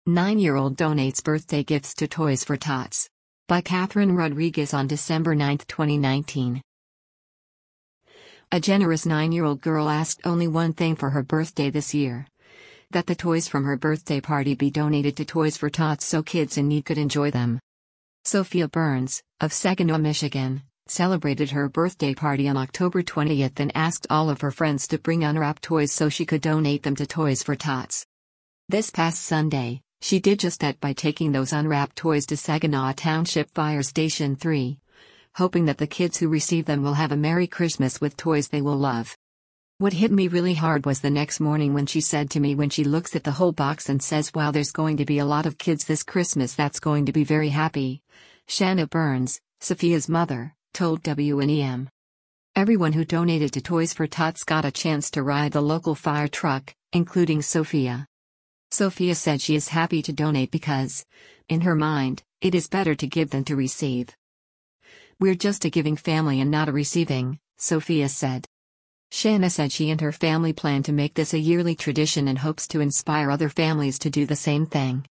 9-year-old donates birthday gifts to Toys for Tots. By Catherine Rodriguez on December 9, 2019. A generous 9-year-old girl asked only one thing for her birthday this year: that the toys from her birthday party be donated to Toys for Tots so kids in need could enjoy them. Sophia Burns, of Saginaw, Michigan, celebrated her birthday party on October 20th and asked all of her friends to bring unwrapped toys so she could donate them to Toys for Tots. This past Sunday, she did just that by taking those unwrapped toys to Saginaw Township Fire Station 3, hoping that the kids who receive them will have a Merry Christmas with toys they will love. What hit me really hard was the next morning when she said to me when she looks at the whole box and says, "Wow, there's going to be a lot of kids this Christmas that's going to be very happy." Shanna Burns, Sophia's mother, told WNEM. Everyone who donated to Toys for Tots got a chance to ride the local fire truck, including Sophia. Sophia said she is happy to donate because, in her mind, it is better to give than to receive. "We're just a giving family and not a receiving," Sophia said. Shanna said she and her family plan to make this a yearly tradition and hopes to inspire other families to do the same thing.